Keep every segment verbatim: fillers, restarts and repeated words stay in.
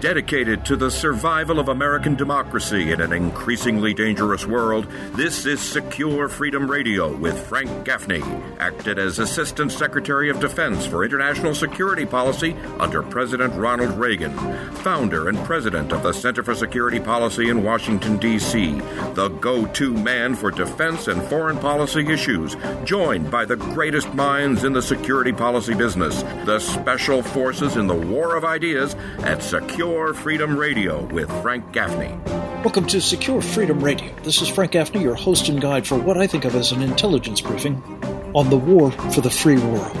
Dedicated to the survival of American democracy in an increasingly dangerous world, this is Secure Freedom Radio with Frank Gaffney, acted as Assistant Secretary of Defense for International Security Policy under President Ronald Reagan, founder and president of the Center for Security Policy in Washington, D C, the go-to man for defense and foreign policy issues, joined by the greatest minds in the security policy business, the special forces in the war of ideas at Secure Freedom Radio with Frank Gaffney. Welcome to Secure Freedom Radio. This is Frank Gaffney, your host and guide for what I think of as an intelligence briefing on the war for the free world.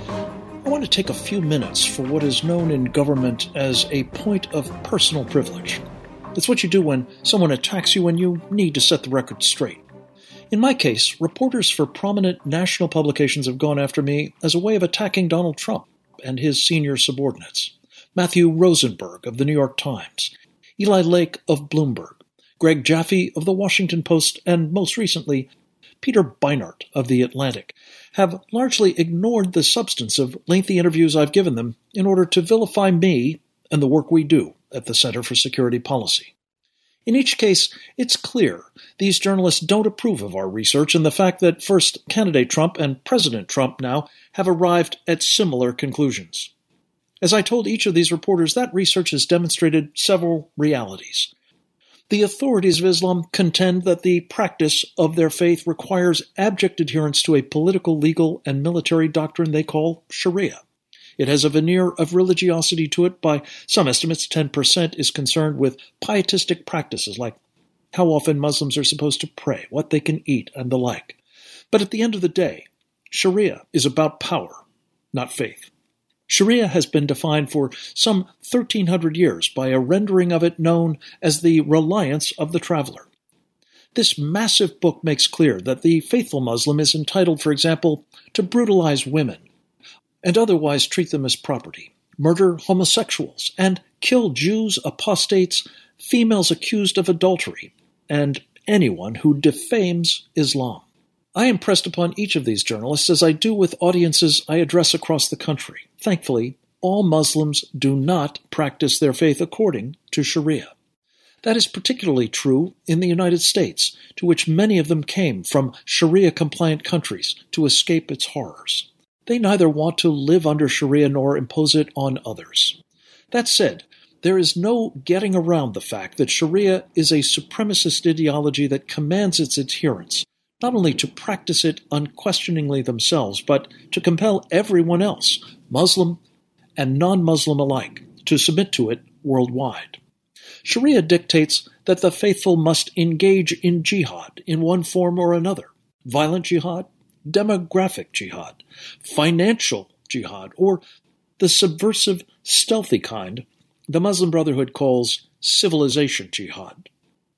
I want to take a few minutes for what is known in government as a point of personal privilege. It's what you do when someone attacks you and you need to set the record straight. In my case, reporters for prominent national publications have gone after me as a way of attacking Donald Trump and his senior subordinates. Matthew Rosenberg of the New York Times, Eli Lake of Bloomberg, Greg Jaffe of the Washington Post, and most recently, Peter Beinart of The Atlantic, have largely ignored the substance of lengthy interviews I've given them in order to vilify me and the work we do at the Center for Security Policy. In each case, it's clear these journalists don't approve of our research and the fact that first candidate Trump and President Trump now have arrived at similar conclusions. As I told each of these reporters, that research has demonstrated several realities. The authorities of Islam contend that the practice of their faith requires abject adherence to a political, legal, and military doctrine they call Sharia. It has a veneer of religiosity to it. By some estimates, ten percent is concerned with pietistic practices like how often Muslims are supposed to pray, what they can eat, and the like. But at the end of the day, Sharia is about power, not faith. Sharia has been defined for some thirteen hundred years by a rendering of it known as the reliance of the traveler. This massive book makes clear that the faithful Muslim is entitled, for example, to brutalize women and otherwise treat them as property, murder homosexuals, and kill Jews, apostates, females accused of adultery, and anyone who defames Islam. I impressed upon each of these journalists as I do with audiences I address across the country. Thankfully, all Muslims do not practice their faith according to Sharia. That is particularly true in the United States, to which many of them came from Sharia-compliant countries to escape its horrors. They neither want to live under Sharia nor impose it on others. That said, there is no getting around the fact that Sharia is a supremacist ideology that commands its adherents not only to practice it unquestioningly themselves, but to compel everyone else, Muslim and non-Muslim alike, to submit to it worldwide. Sharia dictates that the faithful must engage in jihad in one form or another: violent jihad, demographic jihad, financial jihad, or the subversive, stealthy kind the Muslim Brotherhood calls civilization jihad.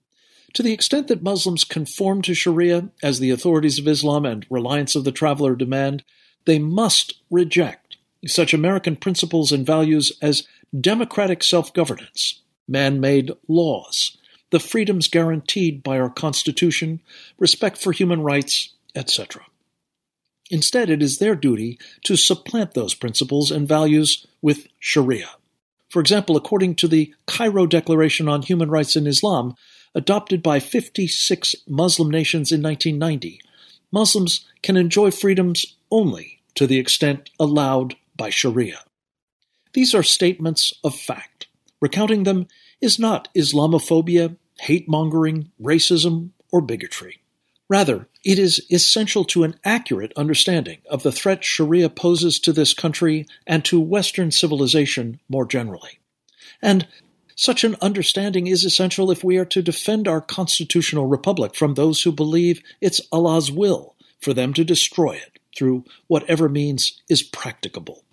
To the extent that Muslims conform to Sharia, as the authorities of Islam and reliance of the traveler demand, they must reject such American principles and values as democratic self-governance, man-made laws, the freedoms guaranteed by our Constitution, respect for human rights, et cetera. Instead, it is their duty to supplant those principles and values with Sharia. For example, according to the Cairo Declaration on Human Rights in Islam, adopted by fifty-six Muslim nations in nineteen ninety, Muslims can enjoy freedoms only to the extent allowed by Sharia. These are statements of fact. Recounting them is not Islamophobia, hate-mongering, racism, or bigotry. Rather, it is essential to an accurate understanding of the threat Sharia poses to this country and to Western civilization more generally. And such an understanding is essential if we are to defend our constitutional republic from those who believe it's Allah's will for them to destroy it through whatever means is practicable.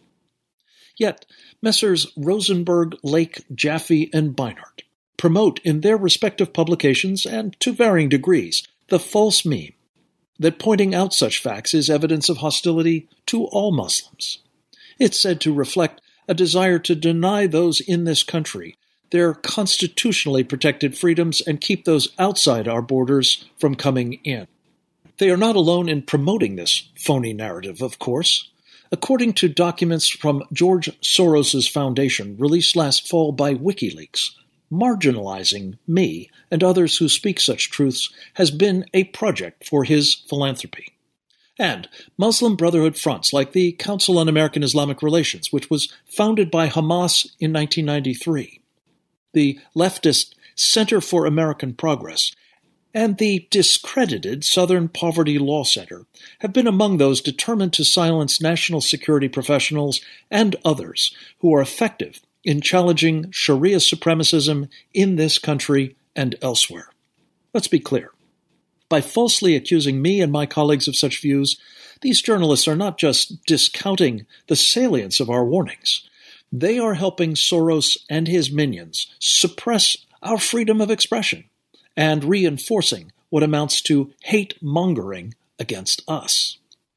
Yet, Messrs. Rosenberg, Lake, Jaffe, and Beinart promote in their respective publications, and to varying degrees, the false meme that pointing out such facts is evidence of hostility to all Muslims. It's said to reflect a desire to deny those in this country their constitutionally protected freedoms and keep those outside our borders from coming in. They are not alone in promoting this phony narrative, of course. according to documents from George Soros' foundation released last fall by WikiLeaks. Marginalizing me and others who speak such truths has been a project for his philanthropy. And Muslim Brotherhood fronts like the Council on American Islamic Relations, which was founded by Hamas in nineteen ninety-three, the leftist Center for American Progress, and the discredited Southern Poverty Law Center have been among those determined to silence national security professionals and others who are effective in challenging Sharia supremacism in this country and elsewhere. Let's be clear. By falsely accusing me and my colleagues of such views, these journalists are not just discounting the salience of our warnings. They are helping Soros and his minions suppress our freedom of expression and reinforcing what amounts to hate-mongering against us.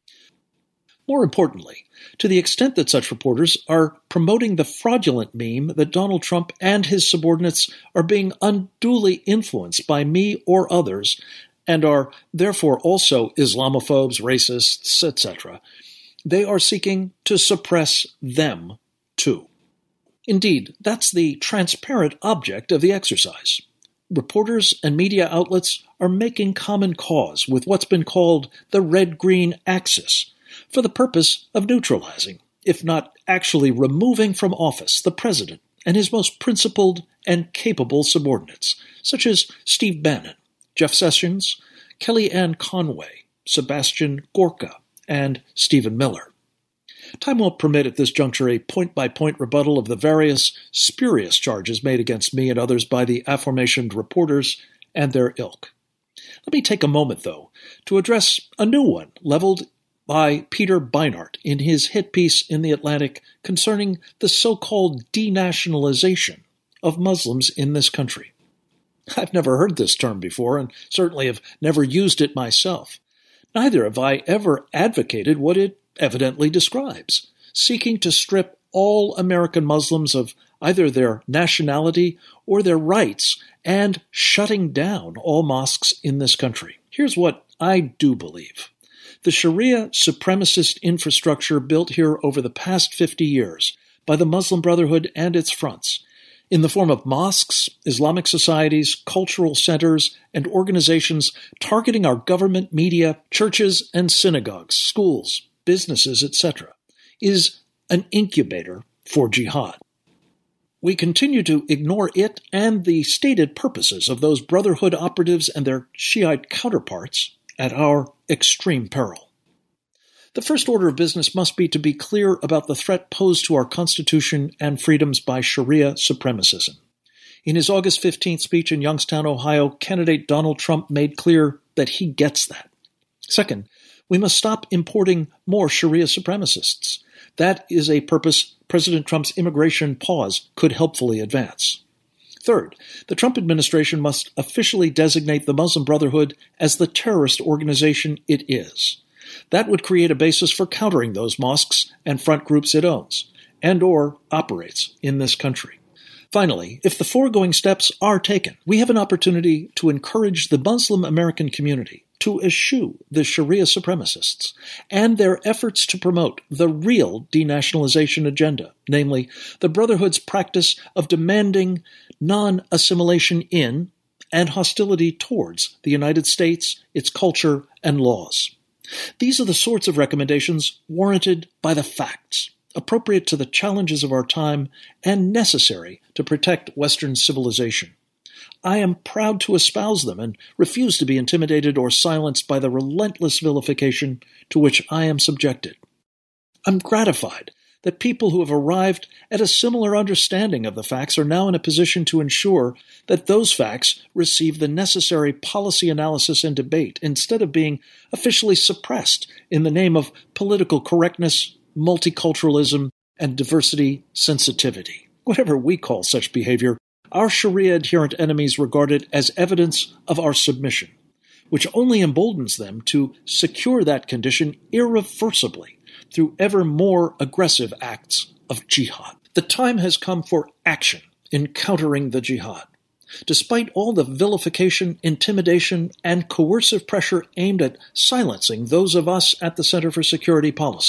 More importantly, to the extent that such reporters are promoting the fraudulent meme that Donald Trump and his subordinates are being unduly influenced by me or others, and are therefore also Islamophobes, racists, et cetera, they are seeking to suppress them too. Indeed, that's the transparent object of the exercise. Reporters and media outlets are making common cause with what's been called the red-green axis for the purpose of neutralizing, if not actually removing from office, the president and his most principled and capable subordinates, such as Steve Bannon, Jeff Sessions, Kellyanne Conway, Sebastian Gorka, and Stephen Miller. Time won't permit at this juncture a point-by-point rebuttal of the various spurious charges made against me and others by the aforementioned reporters and their ilk. Let me take a moment, though, to address a new one leveled by Peter Beinart in his hit piece in The Atlantic concerning the so-called denationalization of Muslims in this country. I've never heard this term before, and certainly have never used it myself. Neither have I ever advocated what it evidently describes, seeking to strip all American Muslims of either their nationality or their rights and shutting down all mosques in this country. Here's what I do believe. The Sharia supremacist infrastructure built here over the past fifty years by the Muslim Brotherhood and its fronts, in the form of mosques, Islamic societies, cultural centers, and organizations targeting our government, media, churches, and synagogues, schools, businesses, et cetera, is an incubator for jihad. We continue to ignore it and the stated purposes of those Brotherhood operatives and their Shiite counterparts at our extreme peril. The first order of business must be to be clear about the threat posed to our Constitution and freedoms by Sharia supremacism. In his August fifteenth speech in Youngstown, Ohio, candidate Donald Trump made clear that he gets that. Second, we must stop importing more Sharia supremacists. That is a purpose President Trump's immigration pause could helpfully advance. Third, the Trump administration must officially designate the Muslim Brotherhood as the terrorist organization it is. That would create a basis for countering those mosques and front groups it owns and or operates in this country. Finally, if the foregoing steps are taken, we have an opportunity to encourage the Muslim American community to eschew the Sharia supremacists and their efforts to promote the real denationalization agenda, namely the Brotherhood's practice of demanding non-assimilation in and hostility towards the United States, its culture, and laws. These are the sorts of recommendations warranted by the facts, appropriate to the challenges of our time, and necessary to protect Western civilization. I am proud to espouse them and refuse to be intimidated or silenced by the relentless vilification to which I am subjected. I'm gratified that people who have arrived at a similar understanding of the facts are now in a position to ensure that those facts receive the necessary policy analysis and debate instead of being officially suppressed in the name of political correctness, multiculturalism, and diversity sensitivity. Whatever we call such behavior, our Sharia-adherent enemies regard it as evidence of our submission, which only emboldens them to secure that condition irreversibly through ever more aggressive acts of jihad. The time has come for action in countering the jihad. Despite all the vilification, intimidation, and coercive pressure aimed at silencing those of us at the Center for Security Policy,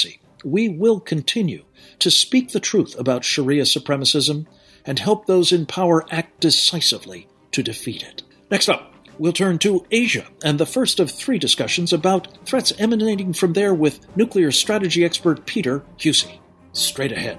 we will continue to speak the truth about Sharia supremacism and help those in power act decisively to defeat it. Next up, we'll turn to Asia and the first of three discussions about threats emanating from there with nuclear strategy expert Peter Hussey. Straight ahead.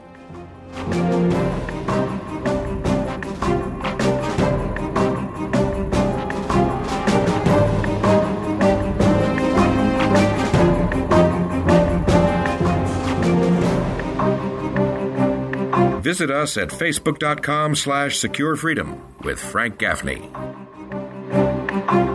Visit us at facebook.com slash secure freedom with Frank Gaffney.